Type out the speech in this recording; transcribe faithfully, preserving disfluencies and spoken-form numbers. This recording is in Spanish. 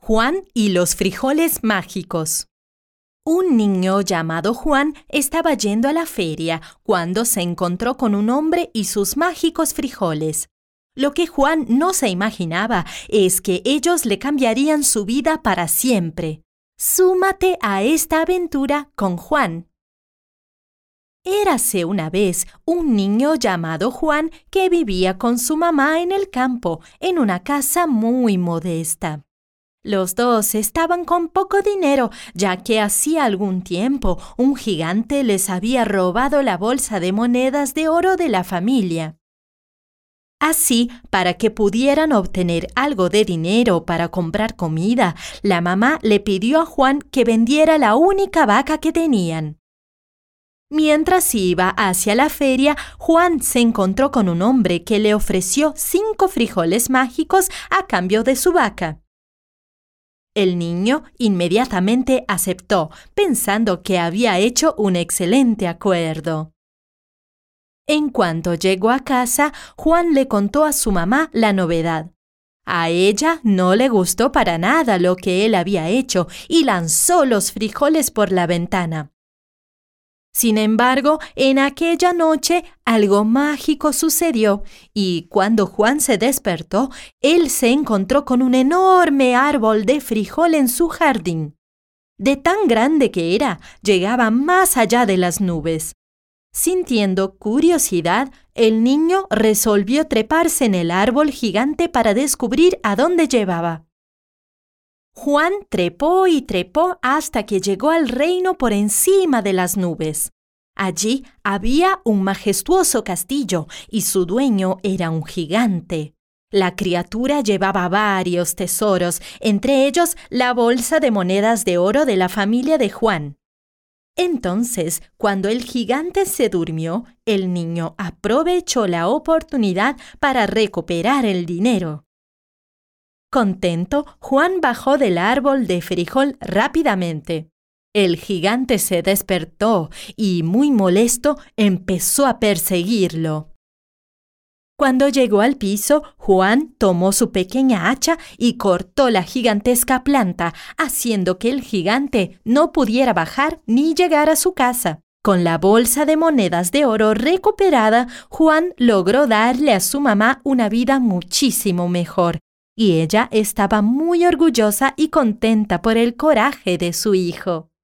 Juan y los frijoles mágicos. Un niño llamado Juan estaba yendo a la feria cuando se encontró con un hombre y sus mágicos frijoles. Lo que Juan no se imaginaba es que ellos le cambiarían su vida para siempre. Súmate a esta aventura con Juan. Érase una vez un niño llamado Juan que vivía con su mamá en el campo, en una casa muy modesta. Los dos estaban con poco dinero, ya que hacía algún tiempo un gigante les había robado la bolsa de monedas de oro de la familia. Así, para que pudieran obtener algo de dinero para comprar comida, la mamá le pidió a Juan que vendiera la única vaca que tenían. Mientras iba hacia la feria, Juan se encontró con un hombre que le ofreció cinco frijoles mágicos a cambio de su vaca. El niño inmediatamente aceptó, pensando que había hecho un excelente acuerdo. En cuanto llegó a casa, Juan le contó a su mamá la novedad. A ella no le gustó para nada lo que él había hecho y lanzó los frijoles por la ventana. Sin embargo, en aquella noche algo mágico sucedió y cuando Juan se despertó, él se encontró con un enorme árbol de frijol en su jardín. De tan grande que era, llegaba más allá de las nubes. Sintiendo curiosidad, el niño resolvió treparse en el árbol gigante para descubrir a dónde llevaba. Juan trepó y trepó hasta que llegó al reino por encima de las nubes. Allí había un majestuoso castillo y su dueño era un gigante. La criatura llevaba varios tesoros, entre ellos la bolsa de monedas de oro de la familia de Juan. Entonces, cuando el gigante se durmió, el niño aprovechó la oportunidad para recuperar el dinero. Contento, Juan bajó del árbol de frijol rápidamente. El gigante se despertó y, muy molesto, empezó a perseguirlo. Cuando llegó al piso, Juan tomó su pequeña hacha y cortó la gigantesca planta, haciendo que el gigante no pudiera bajar ni llegar a su casa. Con la bolsa de monedas de oro recuperada, Juan logró darle a su mamá una vida muchísimo mejor. Y ella estaba muy orgullosa y contenta por el coraje de su hijo.